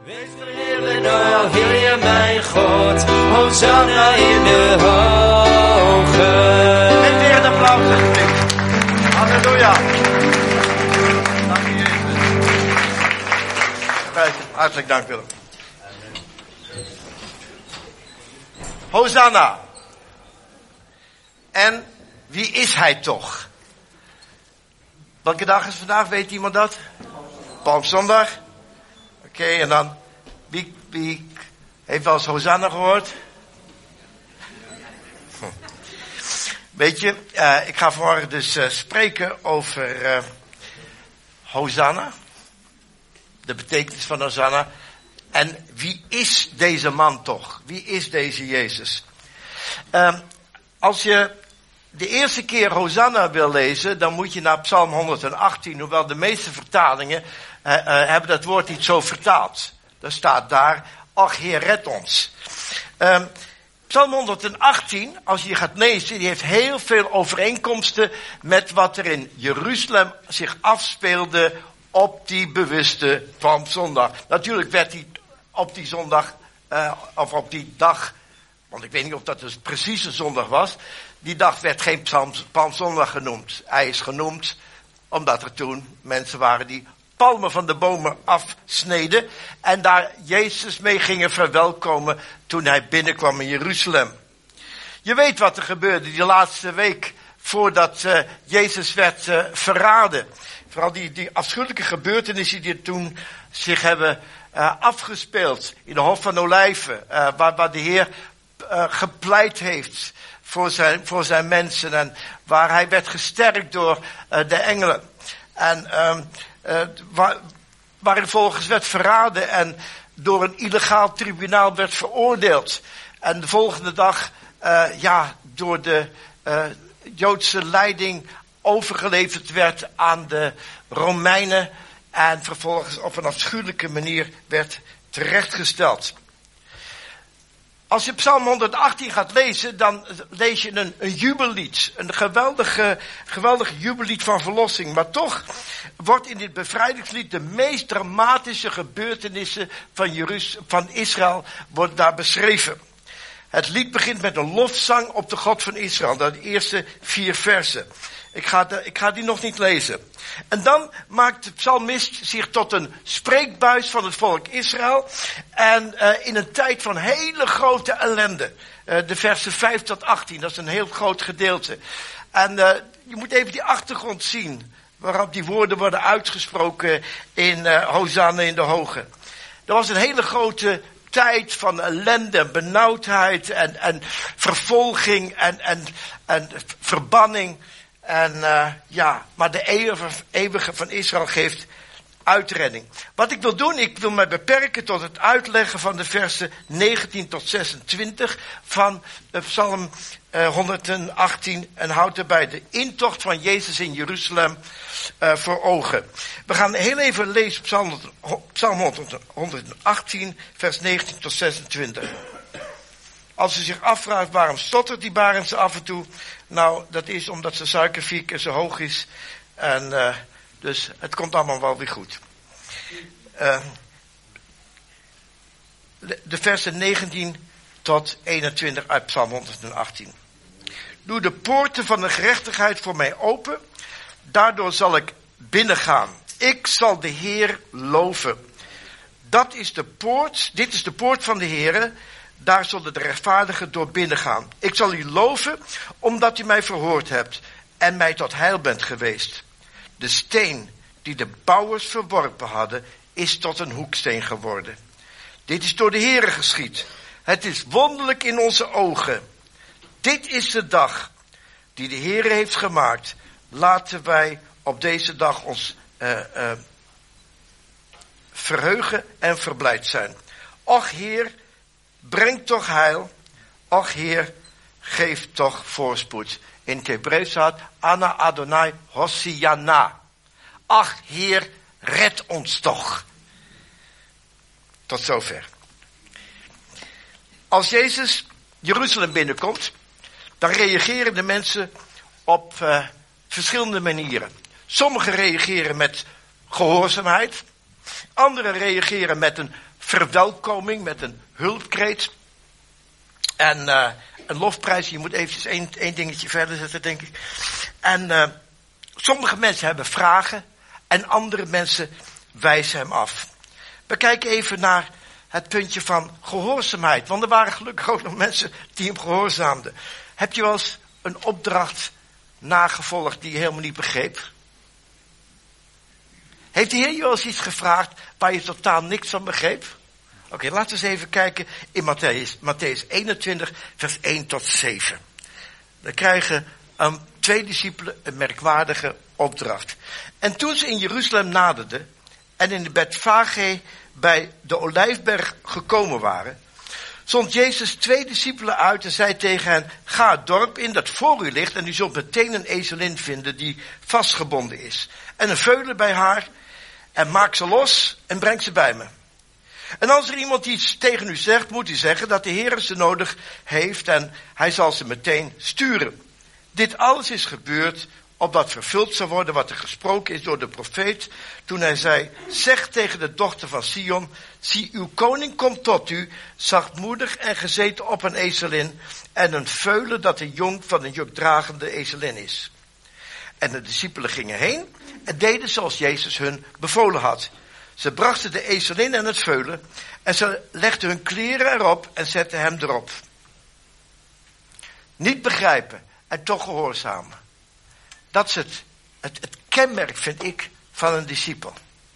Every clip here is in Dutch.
Wees verheerlijk, o Heer mijn God, Hosanna in de hogen. En weer een applaus alsjeblieft. Halleluja. Dank u Jezus. Hartelijk dank Willem. Hosanna. En wie is hij toch? Welke dag is vandaag? Weet iemand dat? Palmzondag. Oké, en dan, wie heeft wel eens Hosanna gehoord? Weet je, ik ga vanmorgen dus spreken over Hosanna. De betekenis van Hosanna. En wie is deze man toch? Wie is deze Jezus? Als je de eerste keer Hosanna wil lezen, dan moet je naar Psalm 118, hoewel de meeste vertalingen hebben dat woord niet zo vertaald. Er staat daar, ach Heer, red ons. Psalm 118, als je gaat lezen, die heeft heel veel overeenkomsten met wat er in Jeruzalem zich afspeelde op die bewuste Palmzondag. Natuurlijk werd die op die zondag, of op die dag, want ik weet niet of dat dus precies een zondag was, die dag werd geen Palmzondag genoemd. Hij is genoemd omdat er toen mensen waren die palmen van de bomen afsneden en daar Jezus mee gingen verwelkomen toen hij binnenkwam in Jeruzalem. Je weet wat er gebeurde die laatste week voordat Jezus werd verraden. Vooral die afschuwelijke gebeurtenissen die toen zich hebben afgespeeld in de Hof van Olijven, waar de Heer gepleit heeft voor zijn mensen en waar hij werd gesterkt door de engelen. En waar hij vervolgens werd verraden en door een illegaal tribunaal werd veroordeeld. En de volgende dag door de Joodse leiding overgeleverd werd aan de Romeinen en vervolgens op een afschuwelijke manier werd terechtgesteld. Als je Psalm 118 gaat lezen, dan lees je een jubellied. Een geweldig jubellied van verlossing. Maar toch wordt in dit bevrijdingslied de meest dramatische gebeurtenissen van Israël wordt daar beschreven. Het lied begint met een lofzang op de God van Israël. Dat de eerste 4 versen. Ik ga die nog niet lezen. En dan maakt de psalmist zich tot een spreekbuis van het volk Israël. En in een tijd van hele grote ellende. De versen 5 tot 18, dat is een heel groot gedeelte. En je moet even die achtergrond zien. Waarop die woorden worden uitgesproken in Hosanna in de hogen. Er was een hele grote tijd van ellende, benauwdheid en vervolging en verbanning. Maar de eeuwige van Israël geeft uitredding. Wat ik wil doen, ik wil mij beperken tot het uitleggen van de versen 19 tot 26 van Psalm 118 en houd erbij de intocht van Jezus in Jeruzalem voor ogen. We gaan heel even lezen Psalm 118 vers 19 tot 26. Als u zich afvraagt waarom stottert die Barendse af en toe. Nou, dat is omdat zijn suiker 4 keer zo hoog is. En dus het komt allemaal wel weer goed. De versen 19 tot 21 uit Psalm 118. Doe de poorten van de gerechtigheid voor mij open. Daardoor zal ik binnengaan. Ik zal de Heer loven. Dit is de poort van de Heer. Daar zullen de rechtvaardigen door binnengaan. Ik zal u loven, omdat u mij verhoord hebt en mij tot heil bent geweest. De steen die de bouwers verworpen hadden, is tot een hoeksteen geworden. Dit is door de Heere geschied. Het is wonderlijk in onze ogen. Dit is de dag die de Heere heeft gemaakt. Laten wij op deze dag ons verheugen en verblijd zijn. Och Heer, breng toch heil. Och Heer, geef toch voorspoed. In het Hebreeuws staat, Ana Adonai Hosiana. Ach Heer, red ons toch. Tot zover. Als Jezus Jeruzalem binnenkomt, dan reageren de mensen op verschillende manieren. Sommigen reageren met gehoorzaamheid. Anderen reageren met een verwelkoming, met een hulpkreet. En een lofprijs. Je moet eventjes één dingetje verder zetten, denk ik. En sommige mensen hebben vragen. En andere mensen wijzen hem af. We kijken even naar het puntje van gehoorzaamheid. Want er waren gelukkig ook nog mensen die hem gehoorzaamden. Heb je wel eens een opdracht nagevolgd die je helemaal niet begreep? Heeft de Heer je wel eens iets gevraagd waar je totaal niks van begreep? Oké, laten we eens even kijken in Matthäus 21, vers 1 tot 7. Dan krijgen twee discipelen een merkwaardige opdracht. En toen ze in Jeruzalem naderden en in de Betfage bij de Olijfberg gekomen waren, zond Jezus 2 discipelen uit en zei tegen hen: ga het dorp in dat voor u ligt en u zult meteen een ezelin vinden die vastgebonden is. En een veulen bij haar en maak ze los en breng ze bij me. En als er iemand iets tegen u zegt, moet u zeggen dat de Heer ze nodig heeft en hij zal ze meteen sturen. Dit alles is gebeurd opdat vervuld zou worden wat er gesproken is door de profeet, toen hij zei: zeg tegen de dochter van Sion, zie uw koning komt tot u, zachtmoedig en gezeten op een ezelin en een veulen dat de jong van een jukdragende ezelin is. En de discipelen gingen heen en deden zoals Jezus hun bevolen had. Ze brachten de ezelin en het veulen en ze legden hun kleren erop en zetten hem erop. Niet begrijpen en toch gehoorzamen. Dat is het kenmerk, vind ik, van een discipel.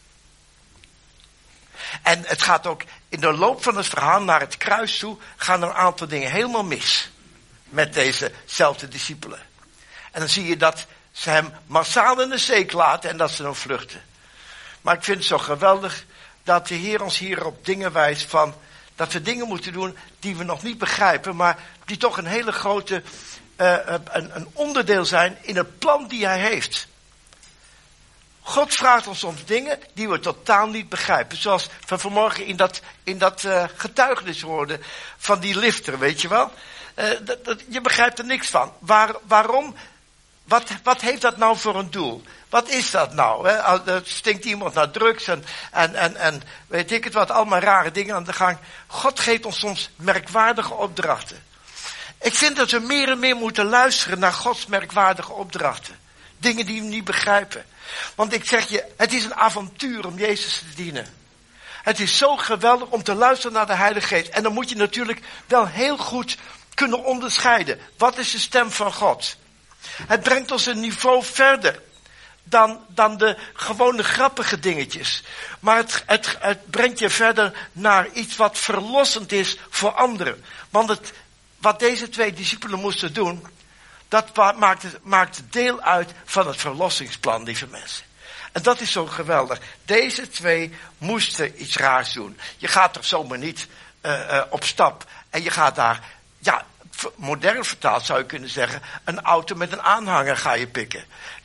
En het gaat ook in de loop van het verhaal naar het kruis toe, gaan er een aantal dingen helemaal mis met dezezelfde discipelen. En dan zie je dat ze hem massaal in de steek laten en dat ze dan vluchten. Maar ik vind het zo geweldig dat de Heer ons hier op dingen wijst van dat we dingen moeten doen die we nog niet begrijpen, maar die toch een hele grote een onderdeel zijn in het plan die hij heeft. God vraagt ons soms dingen die we totaal niet begrijpen. Zoals van vanmorgen in dat getuigenis hoorden van die lifter, weet je wel. Je begrijpt er niks van. Waarom? Wat heeft dat nou voor een doel? Wat is dat nou? Er stinkt iemand naar drugs en weet ik het wat, allemaal rare dingen aan de gang. God geeft ons soms merkwaardige opdrachten. Ik vind dat we meer en meer moeten luisteren naar Gods merkwaardige opdrachten. Dingen die we niet begrijpen. Want ik zeg je, het is een avontuur om Jezus te dienen. Het is zo geweldig om te luisteren naar de Heilige Geest. En dan moet je natuurlijk wel heel goed kunnen onderscheiden. Wat is de stem van God? Het brengt ons een niveau verder dan de gewone grappige dingetjes. Maar het brengt je verder naar iets wat verlossend is voor anderen. Want wat deze 2 discipelen moesten doen, dat maakte deel uit van het verlossingsplan, lieve mensen. En dat is zo geweldig. Deze 2 moesten iets raars doen. Je gaat toch zomaar niet op stap en je gaat daar, ja, modern vertaald zou je kunnen zeggen, een auto met een aanhanger ga je pikken.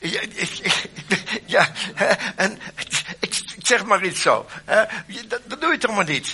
Ja, en ik zeg maar iets zo. Dat doe je toch maar niet.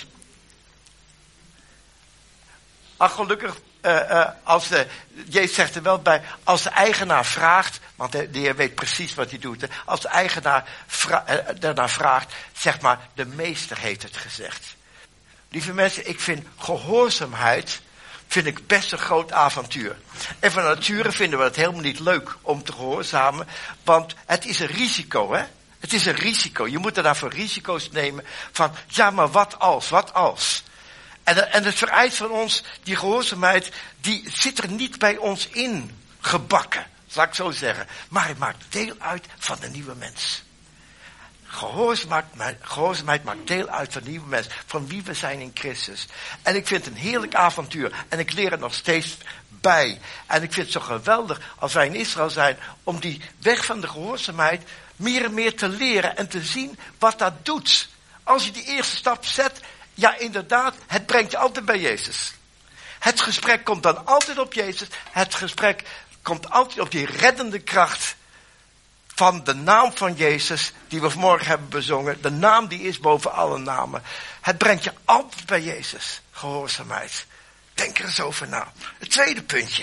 Ach, gelukkig, Jezus zegt er wel bij, als de eigenaar vraagt, want de Heer weet precies wat hij doet. Als de eigenaar daarna vraagt, zeg maar, de meester heeft het gezegd. Lieve mensen, ik vind gehoorzaamheid best een groot avontuur. En van nature vinden we het helemaal niet leuk om te gehoorzamen, want het is een risico, hè? Het is een risico. Je moet er daarvoor risico's nemen van, ja, maar wat als? En het vereist van ons, die gehoorzaamheid, die zit er niet bij ons in gebakken, zal ik zo zeggen. Maar het maakt deel uit van de nieuwe mens. Gehoorzaamheid maakt deel uit van de nieuwe mens, van wie we zijn in Christus. En ik vind het een heerlijk avontuur en ik leer er nog steeds bij. En ik vind het zo geweldig als wij in Israël zijn, om die weg van de gehoorzaamheid meer en meer te leren en te zien wat dat doet. Als je die eerste stap zet, ja, inderdaad, het brengt je altijd bij Jezus. Het gesprek komt dan altijd op Jezus. Het gesprek komt altijd op die reddende kracht van de naam van Jezus, die we vanmorgen hebben bezongen. De naam die is boven alle namen. Het brengt je altijd bij Jezus. Gehoorzaamheid. Denk er eens over na. Het tweede puntje.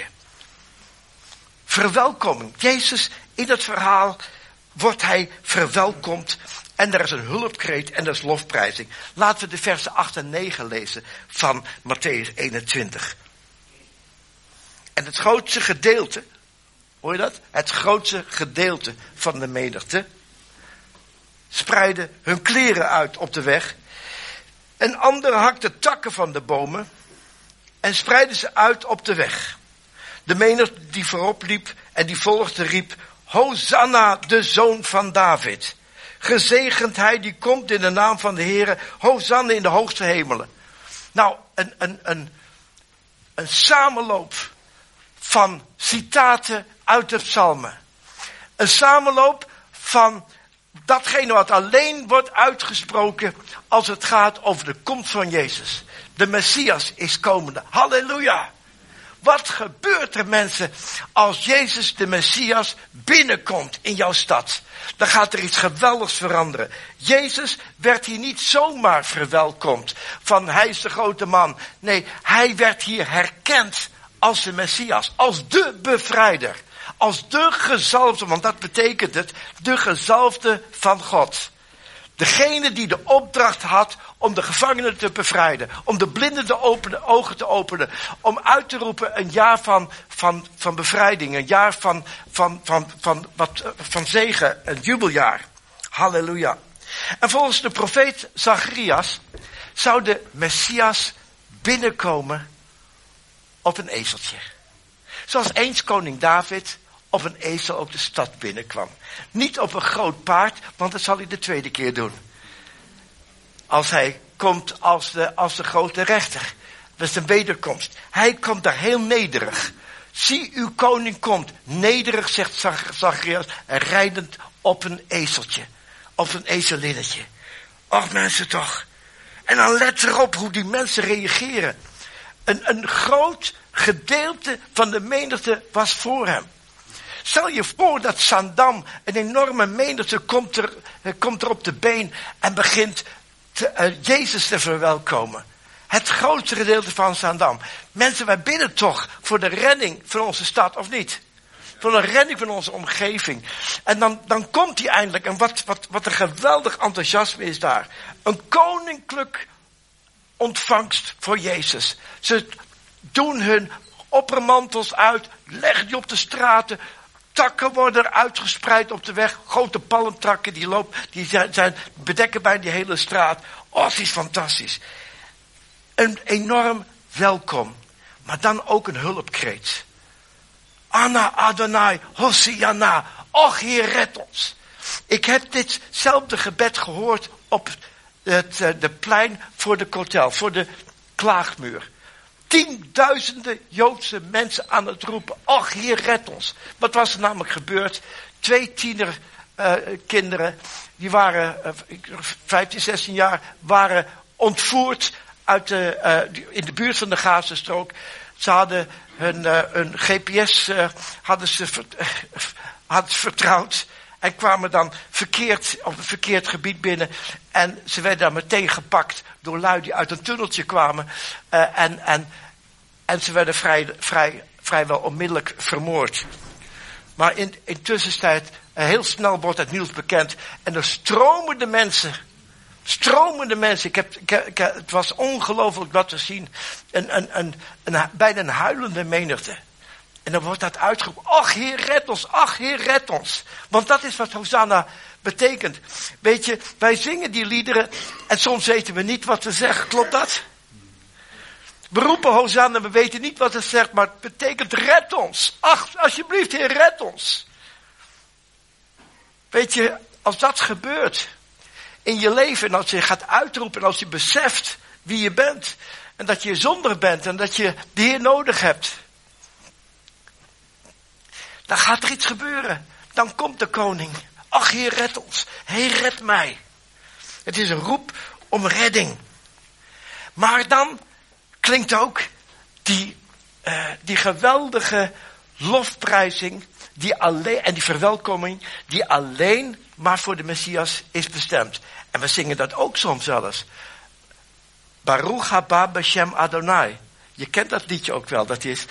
Verwelkoming. Jezus, in het verhaal wordt hij verwelkomd En er is een hulpkreet en dat is lofprijzing. Laten we de versen 8 en 9 lezen van Mattheüs 21. En het grootste gedeelte, hoor je dat? Het grootste gedeelte van de menigte spreidde hun kleren uit op de weg. En anderen hakten takken van de bomen en spreidden ze uit op de weg. De menigte die voorop liep en die volgde riep, Hosanna, de zoon van David. Gezegend hij die komt in de naam van de Heere. Hosanna in de hoogste hemelen. Nou, een samenloop van citaten uit de psalmen. Een samenloop van datgene wat alleen wordt uitgesproken als het gaat over de komst van Jezus. De Messias is komende. Halleluja! Wat gebeurt er, mensen, als Jezus de Messias binnenkomt in jouw stad? Dan gaat er iets geweldigs veranderen. Jezus werd hier niet zomaar verwelkomd van hij is de grote man. Nee, hij werd hier herkend als de Messias, als de bevrijder. Als de gezalfde, want dat betekent het, de gezalfde van God. Degene die de opdracht had om de gevangenen te bevrijden. Om de blinden de ogen te openen. Om uit te roepen een jaar van bevrijding. Een jaar van zegen. Een jubeljaar. Halleluja. En volgens de profeet Zacharias zou de Messias binnenkomen op een ezeltje. Zoals eens koning David op een ezel ook de stad binnenkwam. Niet op een groot paard, want dat zal hij de tweede keer doen. Als hij komt als de grote rechter. Dat is een wederkomst. Hij komt daar heel nederig. Zie, uw koning komt. Nederig, zegt Zacharias, rijdend op een ezeltje. Op een ezelinnetje. Och mensen toch. En dan let erop hoe die mensen reageren. Een groot gedeelte van de menigte was voor hem. Stel je voor dat Zandam, een enorme menigte, komt er op de been en begint Jezus te verwelkomen. Het grootste gedeelte van Zandam. Mensen, wij bidden toch voor de redding van onze stad, of niet? Voor de redding van onze omgeving. En dan komt hij eindelijk. En wat een geweldig enthousiasme is daar. Een koninklijk ontvangst voor Jezus. Ze doen hun oppermantels uit, leggen die op de straten. Takken worden uitgespreid op de weg. Grote palmtakken die bedekken bijna die hele straat. Oh, het is fantastisch. Een enorm welkom. Maar dan ook een hulpkreet. Anna Adonai, Hosianna. Och, Heer, red ons. Ik heb ditzelfde gebed gehoord op de plein voor de kotel, voor de klaagmuur. 10.000 Joodse mensen aan het roepen. Och, Heer, red ons. Wat was er namelijk gebeurd? 2 tienerkinderen, die waren 15, 16 jaar, waren ontvoerd in de buurt van de Gazastrook. Ze hadden hun GPS hadden ze vertrouwd. En kwamen dan op een verkeerd gebied binnen. En ze werden daar meteen gepakt door lui die uit een tunneltje kwamen. En ze werden vrijwel onmiddellijk vermoord. Maar in tussentijd, heel snel wordt het nieuws bekend. En er stromen de mensen. Het was ongelooflijk dat te zien. Bijna een huilende menigte. En dan wordt dat uitgeroepen. Ach, Heer, red ons. Ach, Heer, red ons. Want dat is wat Hosanna betekent. Weet je, wij zingen die liederen. En soms weten we niet wat we zeggen. Klopt dat? We roepen Hosanna, we weten niet wat het zegt. Maar het betekent red ons. Ach, alsjeblieft, Heer, red ons. Weet je, als dat gebeurt in je leven. En als je gaat uitroepen. En als je beseft wie je bent. En dat je zondig bent. En dat je de Heer nodig hebt. Dan gaat er iets gebeuren. Dan komt de koning. Ach, Heer, red ons. Heer, red mij. Het is een roep om redding. Maar dan klinkt ook die geweldige lofprijzing en die verwelkoming die alleen maar voor de Messias is bestemd. En we zingen dat ook soms zelfs. Baruch haba b'shem Adonai. Je kent dat liedje ook wel. Dat is,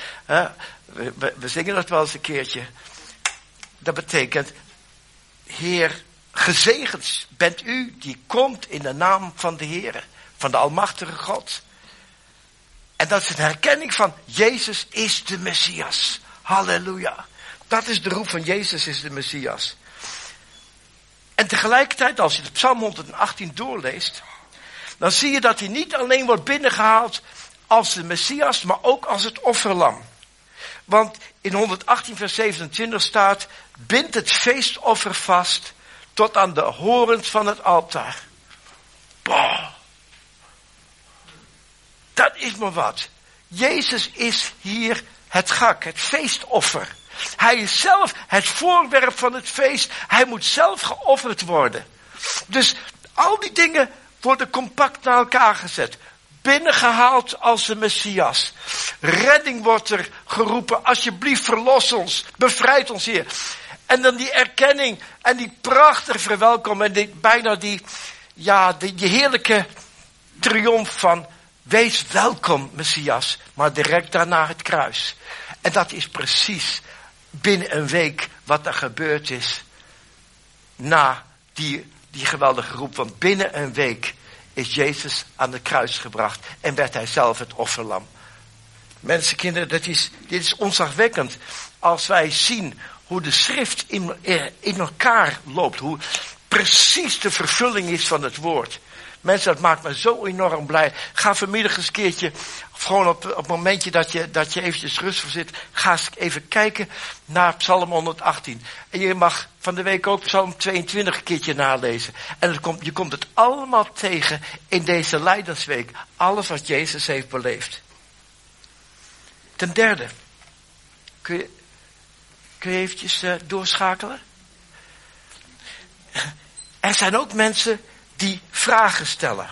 we zingen dat wel eens een keertje. Dat betekent, Heer, gezegend bent u die komt in de naam van de Heer, van de Almachtige God. En dat is een herkenning van Jezus is de Messias. Halleluja. Dat is de roep van Jezus is de Messias. En tegelijkertijd, als je de Psalm 118 doorleest, dan zie je dat hij niet alleen wordt binnengehaald als de Messias, maar ook als het offerlam. Want in 118 vers 27 staat, bind het feestoffer vast tot aan de horens van het altaar. Boah. Dat is maar wat. Jezus is hier het gak, het feestoffer. Hij is zelf het voorwerp van het feest. Hij moet zelf geofferd worden. Dus al die dingen worden compact naar elkaar gezet. Binnengehaald als de Messias. Redding wordt er geroepen. Alsjeblieft verlos ons. Bevrijd ons Heer. En dan die erkenning en die prachtige verwelkoming. En bijna die heerlijke triomf van wees welkom Messias. Maar direct daarna het kruis. En dat is precies binnen een week wat er gebeurd is. Na die geweldige roep. Want binnen een week is Jezus aan het kruis gebracht. En werd hij zelf het offerlam. Mensen, kinderen, dit is ontzagwekkend. Als wij zien hoe de schrift in elkaar loopt. Hoe precies de vervulling is van het woord. Mensen, dat maakt me zo enorm blij. Ga vanmiddag eens een keertje, of gewoon op het momentje dat je eventjes rustig zit, ga eens even kijken naar Psalm 118. En je mag van de week ook Psalm 22 een keertje nalezen. En je komt het allemaal tegen in deze Lijdensweek. Alles wat Jezus heeft beleefd. Ten derde, kun je eventjes doorschakelen? Er zijn ook mensen die vragen stellen.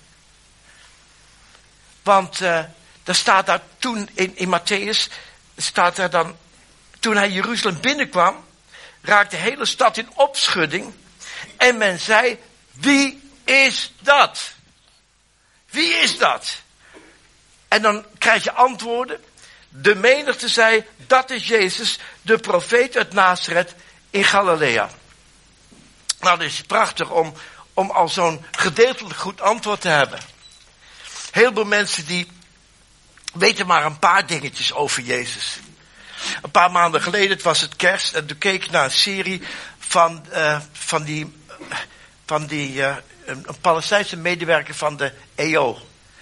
Want er staat daar toen in Matthäus, staat er dan, toen hij Jeruzalem binnenkwam, raakte de hele stad in opschudding. En men zei, wie is dat? Wie is dat? En dan krijg je antwoorden. De menigte zei, dat is Jezus, de profeet uit Nazareth in Galilea. Nou, dat is prachtig om al zo'n gedeeltelijk goed antwoord te hebben. Heel veel mensen die weten maar een paar dingetjes over Jezus. Een paar maanden geleden, het was het kerst, en toen keek ik naar een serie van een Palestijnse medewerker van de EO.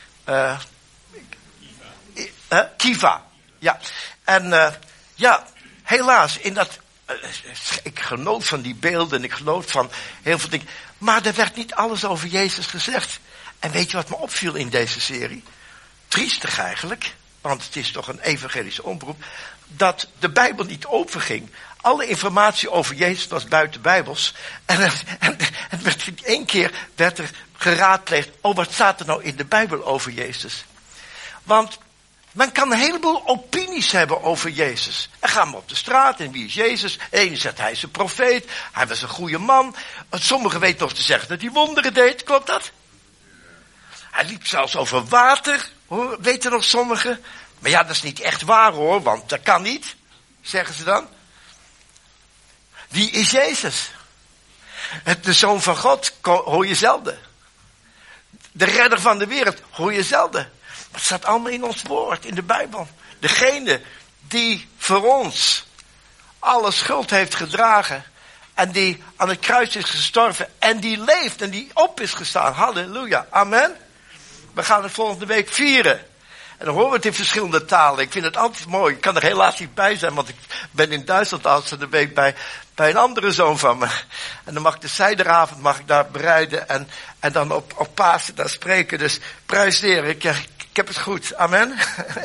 Kiva. Ja. En helaas, ik genoot van die beelden en ik genoot van heel veel dingen. Maar er werd niet alles over Jezus gezegd. En weet je wat me opviel in deze serie? Triestig eigenlijk, want het is toch een evangelische omroep, dat de Bijbel niet openging. Alle informatie over Jezus was buiten Bijbels. En werd in één keer werd er geraadpleegd, wat staat er nou in de Bijbel over Jezus? Want men kan een heleboel opinies hebben over Jezus. En gaan we op de straat en wie is Jezus? Eén zegt hij is een profeet, hij was een goede man. Sommigen weten nog te zeggen dat hij wonderen deed, klopt dat? Hij liep zelfs over water, hoor, weten nog sommigen. Maar ja, dat is niet echt waar hoor, want dat kan niet, zeggen ze dan. Wie is Jezus? De Zoon van God hoor je zelden. De redder van de wereld hoor je zelden. Maar het staat allemaal in ons woord, in de Bijbel. Degene die voor ons alle schuld heeft gedragen. En die aan het kruis is gestorven. En die leeft en die op is gestaan. Halleluja. Amen. We gaan het volgende week vieren. En dan horen we het in verschillende talen. Ik vind het altijd mooi. Ik kan er helaas niet bij zijn. Want ik ben in Duitsland de oudste week bij een andere zoon van me. En dan mag ik de zijderavond daar bereiden. En dan op Pasen daar spreken. Dus prijs de Heer. Ik heb het goed. Amen.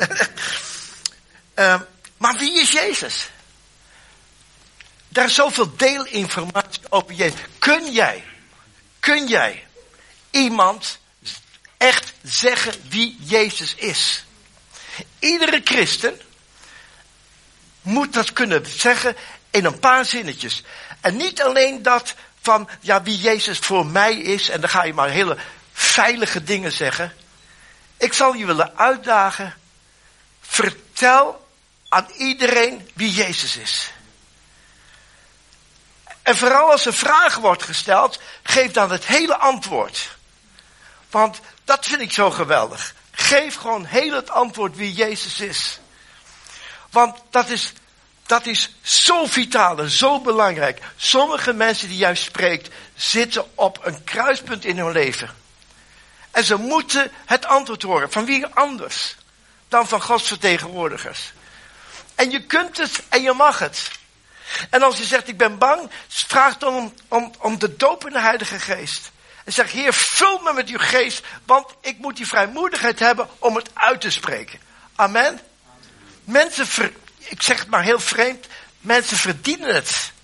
Maar wie is Jezus? Er is zoveel deelinformatie over Jezus. Kun jij iemand echt zeggen wie Jezus is? Iedere christen moet dat kunnen zeggen in een paar zinnetjes. En niet alleen dat van wie Jezus voor mij is. En dan ga je maar hele veilige dingen zeggen. Ik zal je willen uitdagen. Vertel aan iedereen wie Jezus is. En vooral als een vraag wordt gesteld, geef dan het hele antwoord. Want dat vind ik zo geweldig. Geef gewoon heel het antwoord wie Jezus is. Want dat is zo vitaal en zo belangrijk. Sommige mensen die juist spreekt, zitten op een kruispunt in hun leven. En ze moeten het antwoord horen. Van wie anders dan van Gods vertegenwoordigers. En je kunt het en je mag het. En als je zegt, ik ben bang, vraag dan om de doop in de Heilige Geest. En zeg, Heer, vul me met uw geest, want ik moet die vrijmoedigheid hebben om het uit te spreken. Amen. Mensen, ik zeg het maar heel vreemd, mensen verdienen het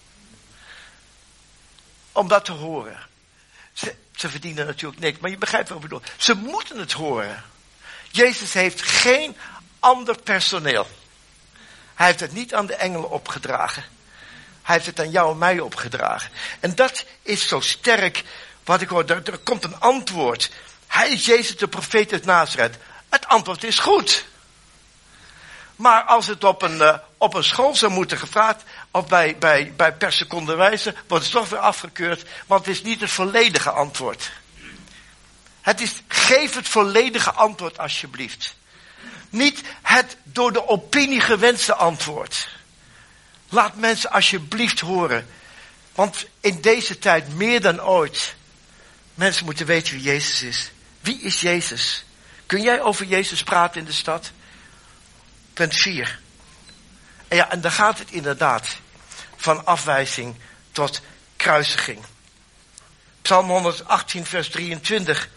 om dat te horen. Ze verdienen natuurlijk niks, maar je begrijpt wat ik bedoel. Ze moeten het horen. Jezus heeft geen ander personeel. Hij heeft het niet aan de engelen opgedragen. Hij heeft het aan jou en mij opgedragen. En dat is zo sterk wat ik hoor. Er komt een antwoord. Hij is Jezus de profeet uit Nazareth. Het antwoord is goed. Maar als het op een school zou moeten gevraagd, of bij per seconde wijze, wordt het toch weer afgekeurd, want het is niet het volledige antwoord. Geef het volledige antwoord alsjeblieft. Niet het door de opinie gewenste antwoord. Laat mensen alsjeblieft horen. Want in deze tijd meer dan ooit, mensen moeten weten wie Jezus is. Wie is Jezus? Kun jij over Jezus praten in de stad? Punt 4. En ja, en dan gaat het inderdaad van afwijzing tot kruisiging. Psalm 118 vers 23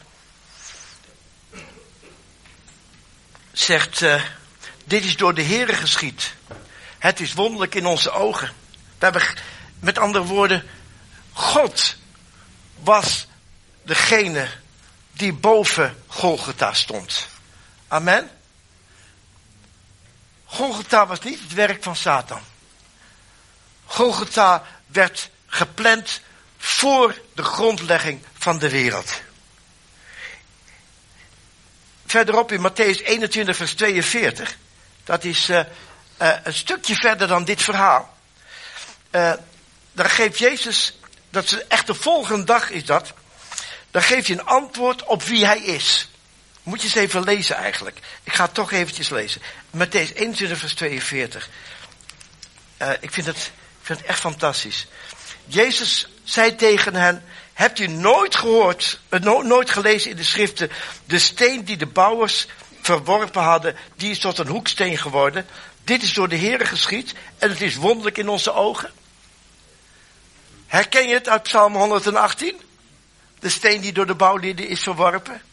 zegt, dit is door de Heere geschied. Het is wonderlijk in onze ogen. We hebben, met andere woorden, God was degene die boven Golgotha stond. Amen. Golgotha was niet het werk van Satan. Golgotha werd gepland voor de grondlegging van de wereld. Verderop in Mattheüs 21 vers 42. Dat is een stukje verder dan dit verhaal. Dan geeft Jezus, dat is echt de volgende dag is dat. Dan geeft hij een antwoord op wie hij is. Moet je eens even lezen eigenlijk. Ik ga het toch eventjes lezen. Mattheüs 21 vers 42. Ik vind het echt fantastisch. Jezus zei tegen hen, hebt u nooit gehoord, nooit gelezen in de schriften, de steen die de bouwers verworpen hadden, die is tot een hoeksteen geworden. Dit is door de Heere geschied en het is wonderlijk in onze ogen. Herken je het uit Psalm 118? De steen die door de bouwlieden is verworpen.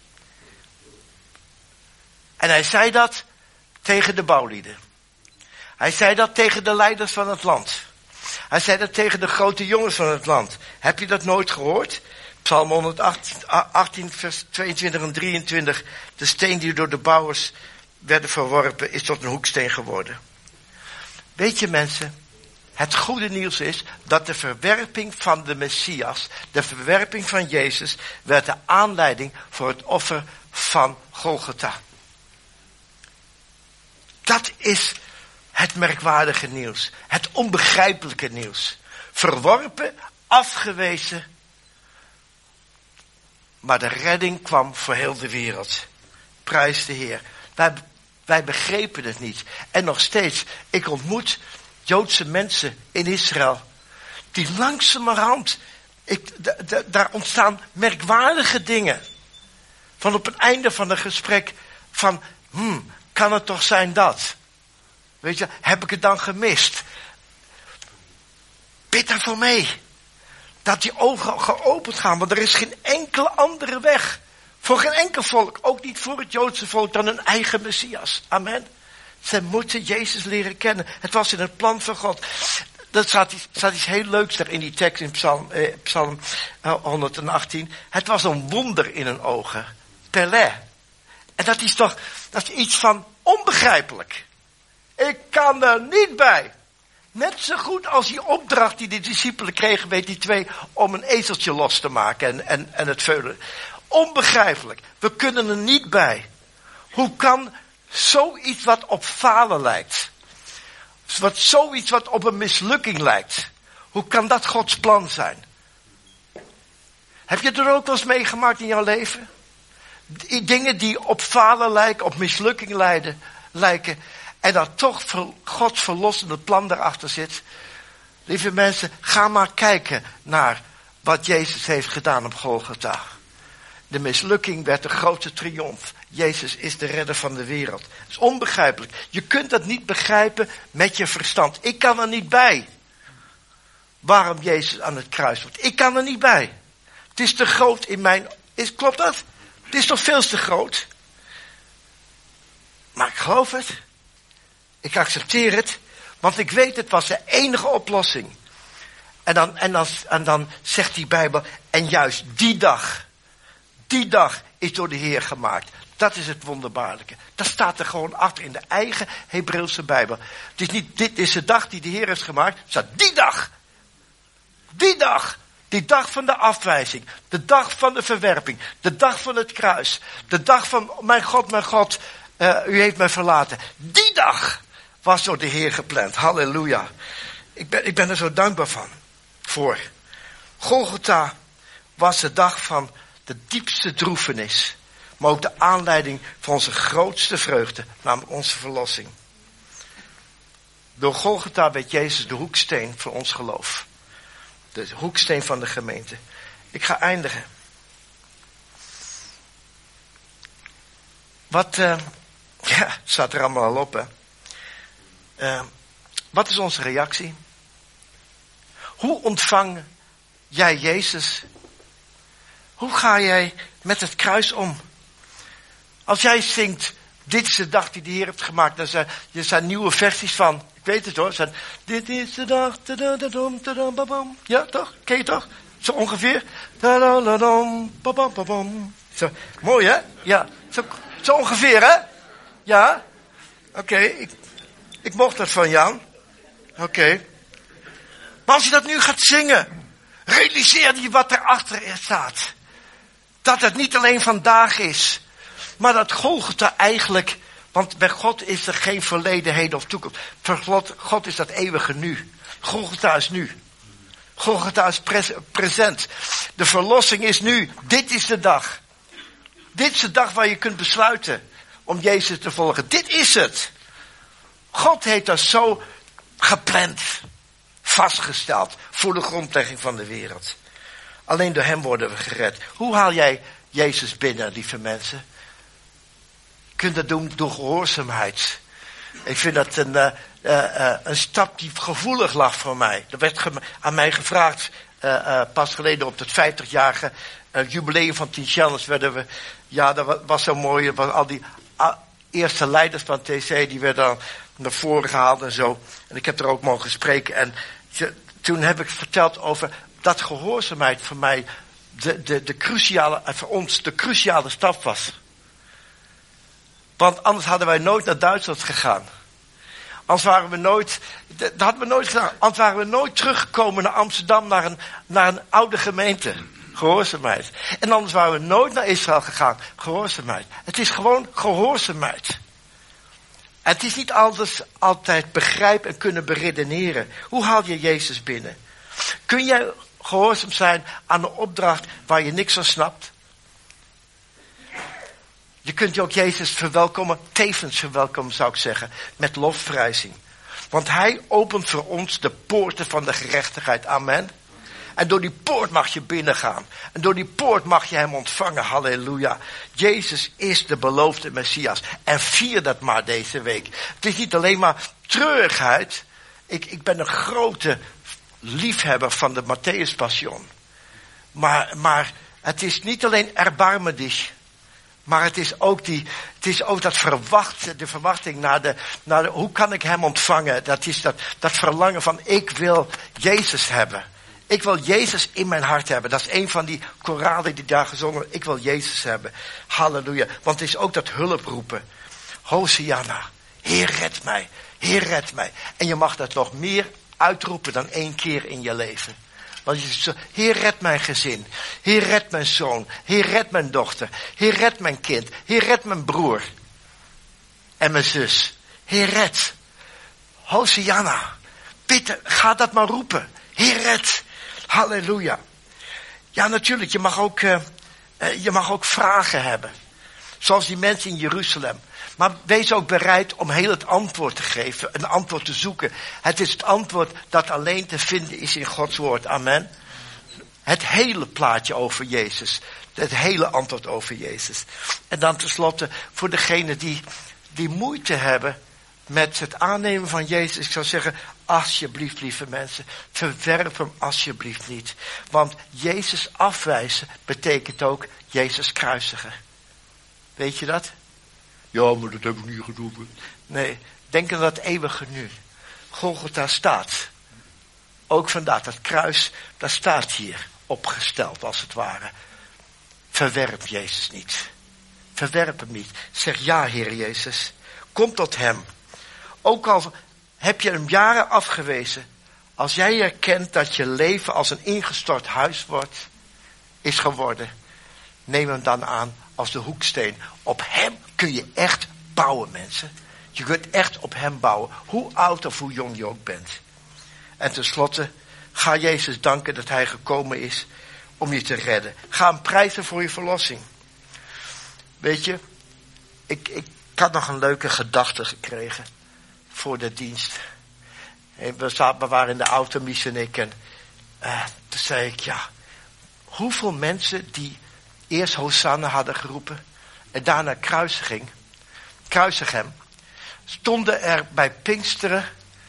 En hij zei dat tegen de bouwlieden. Hij zei dat tegen de leiders van het land. Hij zei dat tegen de grote jongens van het land. Heb je dat nooit gehoord? Psalm 118 vers 22 en 23. De steen die door de bouwers werden verworpen is tot een hoeksteen geworden. Weet je mensen, het goede nieuws is dat de verwerping van de Messias, de verwerping van Jezus, werd de aanleiding voor het offer van Golgotha. Dat is het merkwaardige nieuws. Het onbegrijpelijke nieuws. Verworpen, afgewezen. Maar de redding kwam voor heel de wereld. Prijs de Heer. Wij begrepen het niet. En nog steeds, ik ontmoet Joodse mensen in Israël. Die langzamerhand, daar ontstaan merkwaardige dingen. Van op het einde van een gesprek van, kan het toch zijn dat? Weet je, heb ik het dan gemist? Bid daarvoor mee. Dat die ogen geopend gaan, want er is geen enkele andere weg. Voor geen enkel volk, ook niet voor het Joodse volk, dan hun eigen Messias. Amen. Zij moeten Jezus leren kennen. Het was in het plan van God. Er staat iets heel leuks daar in die tekst in Psalm 118. Het was een wonder in hun ogen. Pelé. En dat is iets van onbegrijpelijk. Ik kan er niet bij. Net zo goed als die opdracht die de discipelen kregen, weet die twee, om een ezeltje los te maken en het veulen. Onbegrijpelijk. We kunnen er niet bij. Hoe kan zoiets wat op falen lijkt, zoiets wat op een mislukking lijkt, Hoe kan dat Gods plan zijn? Heb je er ook wel eens meegemaakt in jouw leven? Dingen die op falen lijken, op mislukking lijken. En dat toch Gods verlossende plan daarachter zit. Lieve mensen, ga maar kijken naar wat Jezus heeft gedaan op Golgotha. De mislukking werd de grote triomf. Jezus is de redder van de wereld. Het is onbegrijpelijk. Je kunt dat niet begrijpen met je verstand. Ik kan er niet bij. Waarom Jezus aan het kruis wordt. Ik kan er niet bij. Het is te groot in mijn... Klopt dat? Het is toch veel te groot? Maar ik geloof het. Ik accepteer het. Want ik weet, het was de enige oplossing. En dan zegt die Bijbel, en juist die dag is door de Heer gemaakt. Dat is het wonderbaarlijke. Dat staat er gewoon achter in de eigen Hebreeuwse Bijbel. Het is niet, dit is de dag die de Heer heeft gemaakt. Het staat die dag. Die dag van de afwijzing. De dag van de verwerping. De dag van het kruis. De dag van, mijn God, u heeft mij verlaten. Die dag was door de Heer gepland. Halleluja. Ik ben er zo dankbaar voor. Golgotha was de dag van de diepste droefenis. Maar ook de aanleiding van onze grootste vreugde. Namelijk onze verlossing. Door Golgotha werd Jezus de hoeksteen voor ons geloof. De hoeksteen van de gemeente. Ik ga eindigen. Staat er allemaal al op, hè. Wat is onze reactie? Hoe ontvang jij Jezus? Hoe ga jij met het kruis om? Als jij zingt, dit is de dag die de Heer heeft gemaakt. Dan zijn nieuwe versies van, ik weet het hoor. Dit is de dag, ja toch? Ken je toch? Zo ongeveer. Zo, mooi hè? Ja, zo ongeveer hè? Ja? Oké, ik mocht dat van Jan. Oké. Maar als je dat nu gaat zingen, realiseer je wat erachter staat. Dat het niet alleen vandaag is, maar dat Golgotha eigenlijk, want bij God is er geen verleden, heden of toekomst. Voor God is dat eeuwige nu. Golgotha is nu. Golgotha is present. De verlossing is nu. Dit is de dag. Dit is de dag waar je kunt besluiten om Jezus te volgen. Dit is het. God heeft dat zo gepland, vastgesteld voor de grondlegging van de wereld. Alleen door hem worden we gered. Hoe haal jij Jezus binnen, lieve mensen? Je kunt dat doen door gehoorzaamheid. Ik vind dat een stap die gevoelig lag voor mij. Er werd aan mij gevraagd, pas geleden op het 50-jarige jubileum van Teen Challenge werden we, ja dat was zo mooi, al die eerste leiders van TC, die werden dan naar voren gehaald en zo. En ik heb er ook mogen spreken. En toen heb ik verteld over dat gehoorzaamheid voor mij de cruciale, voor ons de cruciale stap was. Want anders hadden wij nooit naar Duitsland gegaan. Anders waren we nooit, dat hadden we nooit gedaan. Anders waren we nooit teruggekomen naar Amsterdam, naar een oude gemeente. Gehoorzaamheid. En anders waren we nooit naar Israël gegaan. Gehoorzaamheid. Het is gewoon gehoorzaamheid. Het is niet altijd begrijpen en kunnen beredeneren. Hoe haal je Jezus binnen? Kun jij gehoorzaam zijn aan een opdracht waar je niks van snapt? Je kunt je ook Jezus verwelkomen, tevens verwelkomen zou ik zeggen, met lofprijzing. Want hij opent voor ons de poorten van de gerechtigheid. Amen. En door die poort mag je binnengaan. En door die poort mag je hem ontvangen. Halleluja. Jezus is de beloofde Messias. En vier dat maar deze week. Het is niet alleen maar treurigheid. Ik ben een grote liefhebber van de Matthäus Passion. Maar het is niet alleen erbarmen dich. Maar het is ook dat de verwachting naar de hoe kan ik hem ontvangen? Dat is dat verlangen van ik wil Jezus hebben. Ik wil Jezus in mijn hart hebben. Dat is een van die koralen die daar gezongen worden. Ik wil Jezus hebben. Halleluja. Want het is ook dat hulproepen. Hosianna. Heer red mij. Heer red mij. En je mag dat nog meer uitroepen dan 1 keer in je leven. Want je zegt, Heer red mijn gezin. Heer red mijn zoon. Heer red mijn dochter. Heer red mijn kind. Heer red mijn broer. En mijn zus. Heer red. Hosianna. Peter, ga dat maar roepen. Heer, red. Halleluja. Ja, natuurlijk, je mag ook vragen hebben. Zoals die mensen in Jeruzalem. Maar wees ook bereid om heel het antwoord te geven. Een antwoord te zoeken. Het is het antwoord dat alleen te vinden is in Gods woord. Amen. Het hele plaatje over Jezus. Het hele antwoord over Jezus. En dan tenslotte voor degenen die moeite hebben met het aannemen van Jezus. Ik zou zeggen, alsjeblieft, lieve mensen, verwerp hem alsjeblieft niet. Want Jezus afwijzen betekent ook Jezus kruisigen. Weet je dat? Ja, maar dat heb ik niet geroepen. Nee, denk aan dat eeuwige nu. Golgotha staat. Ook vandaar, dat kruis, dat staat hier opgesteld als het ware. Verwerp Jezus niet. Verwerp hem niet. Zeg ja, Heer Jezus. Kom tot hem. Ook al heb je hem jaren afgewezen. Als jij erkent dat je leven als een ingestort huis is geworden. Neem hem dan aan als de hoeksteen. Op hem kun je echt bouwen, mensen. Je kunt echt op hem bouwen. Hoe oud of hoe jong je ook bent. En tenslotte, ga Jezus danken dat hij gekomen is om je te redden. Ga hem prijzen voor je verlossing. Weet je, ik had nog een leuke gedachte gekregen voor de dienst. We waren in de auto, Mies en ik. En toen zei ik, ja, hoeveel mensen die eerst Hosanna hadden geroepen en daarna kruisig hem, stonden er bij Pinksteren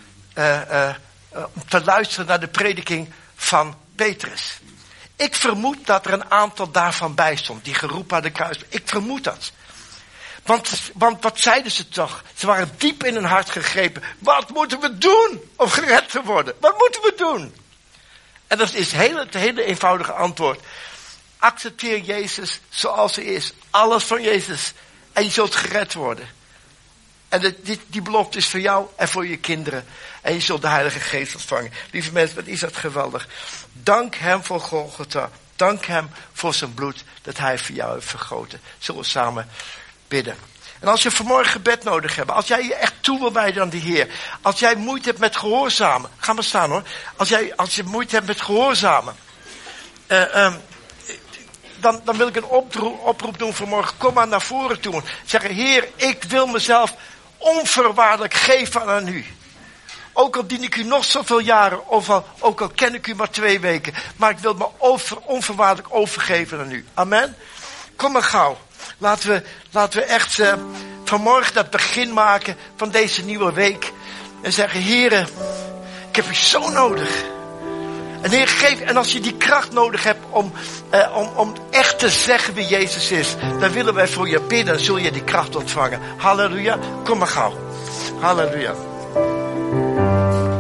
te luisteren naar de prediking van Petrus. Ik vermoed dat er een aantal daarvan bij stond, die geroepen hadden kruis. Ik vermoed dat. Want wat zeiden ze toch? Ze waren diep in hun hart gegrepen. Wat moeten we doen om gered te worden? Wat moeten we doen? En dat is het hele eenvoudige antwoord. Accepteer Jezus zoals hij is. Alles van Jezus. En je zult gered worden. En die belofte is voor jou en voor je kinderen. En je zult de Heilige Geest ontvangen. Lieve mensen, wat is dat geweldig. Dank hem voor Golgotha. Dank hem voor zijn bloed dat hij voor jou heeft vergoten. Zullen we samen bidden. En als je vanmorgen gebed nodig hebt. Als jij je echt toe wil wijden aan de Heer. Als jij moeite hebt met gehoorzamen. Ga maar staan hoor. Als je moeite hebt met gehoorzamen. Dan wil ik een oproep doen vanmorgen. Kom maar naar voren toe. Zeggen, Heer, ik wil mezelf onvoorwaardelijk geven aan u. Ook al dien ik u nog zoveel jaren. Ook al ken ik u maar 2 weken. Maar ik wil me onvoorwaardelijk overgeven aan u. Amen. Kom maar gauw. Laten we echt vanmorgen dat begin maken van deze nieuwe week. En zeggen, Heer, ik heb u zo nodig. En Heer, geef, en als je die kracht nodig hebt om echt te zeggen wie Jezus is, dan willen wij voor je bidden, dan zul je die kracht ontvangen. Halleluja, kom maar gauw. Halleluja.